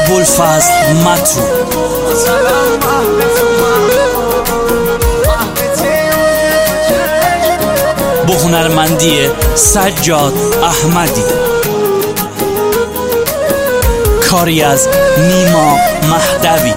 ابوالفضل مطرو. با هنرمندی سجاد احمدی، کاری از نیما مهدوی.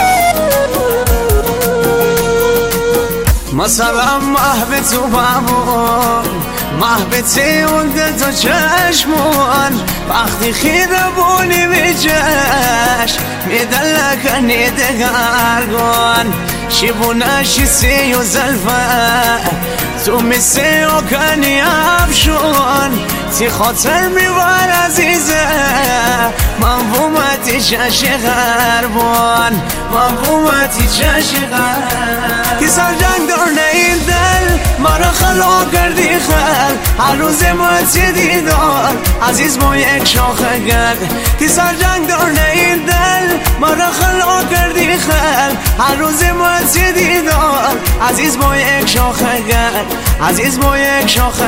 مثلا محو تو بمون، محبتی اون تو چشمون، وقتی خیره بونی می چشم میدلکنی دگرگون، شیبونشی سی و زلفه تو میسی و کنی افشون، تی خاطر میوار عزیزه من بومتی چشی غربون، من بومتی چشی غربون. کی سر جنگ دارنه این دل مرا خلا کردی خل، هر روز موتی دیدار عزیز با یک شاخه گل. کی سر جنگ دارنه این دل مرا خلا کردی خل، هر روز موتی دیدار عزیز با یک شاخه گل، عزیز با یک شاخه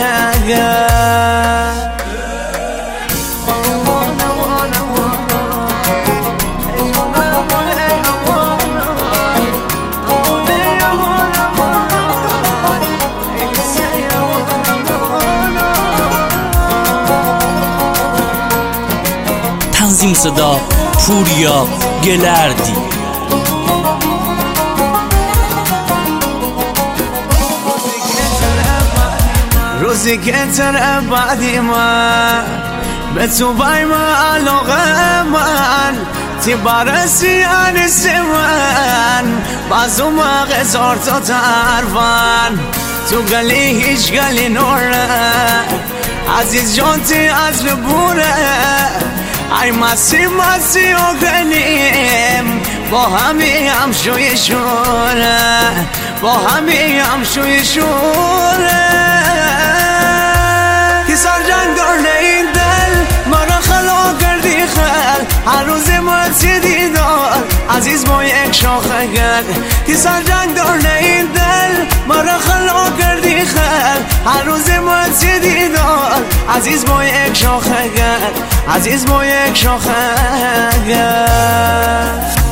گل. تنظیم صدا پوریا گلردی. روزی که تر بعدی من به تو بای من علاقه من، تی برسی انسی من بازو مغزار تا ترفن، تو گلی هیچ گلی نوره عزیز جان تی از لبوره، ای مسی مسی و گلیم با همی هم شوی شوره، با همی هم شوی شوره. کی سر جنگ دارنه این دل مرا خلا کردی خل، هر روز موتی دیدار عزیز با یک شاخه گل. کی سر جنگ دارنه این دل مرا خلا کردی خل، هر روز موتی دیدار عزیز با یک شاخه گل، عزیز با یک شاخه گل.